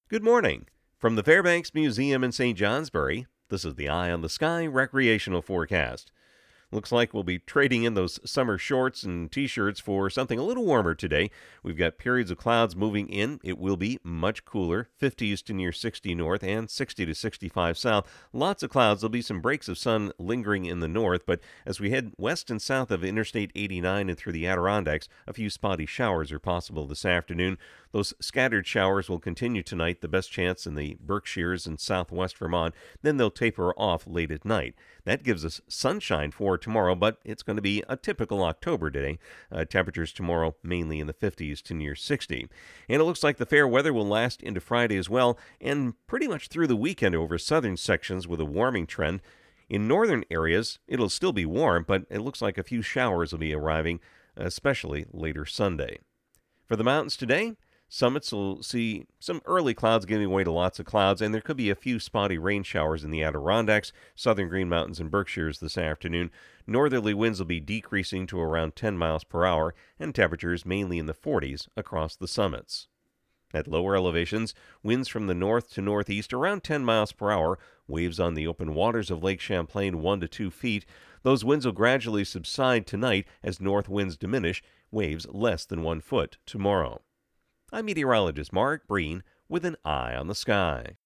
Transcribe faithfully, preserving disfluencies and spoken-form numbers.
Good morning. From the Fairbanks Museum in Saint Johnsbury, this is the Eye on the Sky recreational forecast. Looks like we'll be trading in those summer shorts and t-shirts for something a little warmer today. We've got periods of clouds moving in. It will be much cooler, fifties to near sixty north and sixty to sixty-five south. Lots of clouds. There'll be some breaks of sun lingering in the north, but as we head west and south of Interstate eighty-nine and through the Adirondacks, a few spotty showers are possible this afternoon. Those scattered showers will continue tonight, the best chance in the Berkshires and southwest Vermont. Then they'll taper off late at night. That gives us sunshine for tomorrow, but it's going to be a typical October day. Uh, temperatures tomorrow mainly in the fifties to near sixty. And it looks like the fair weather will last into Friday as well, and pretty much through the weekend over southern sections with a warming trend. In northern areas, it'll still be warm, but it looks like a few showers will be arriving, especially later Sunday. For the mountains today, summits will see some early clouds giving way to lots of clouds, and there could be a few spotty rain showers in the Adirondacks, southern Green Mountains, and Berkshires this afternoon. Northerly winds will be decreasing to around ten miles per hour, and temperatures mainly in the forties across the summits. At lower elevations, winds from the north to northeast around ten miles per hour, waves on the open waters of Lake Champlain one to two feet. Those winds will gradually subside tonight as north winds diminish, waves less than one foot tomorrow. I'm meteorologist Mark Breen with an eye on the sky.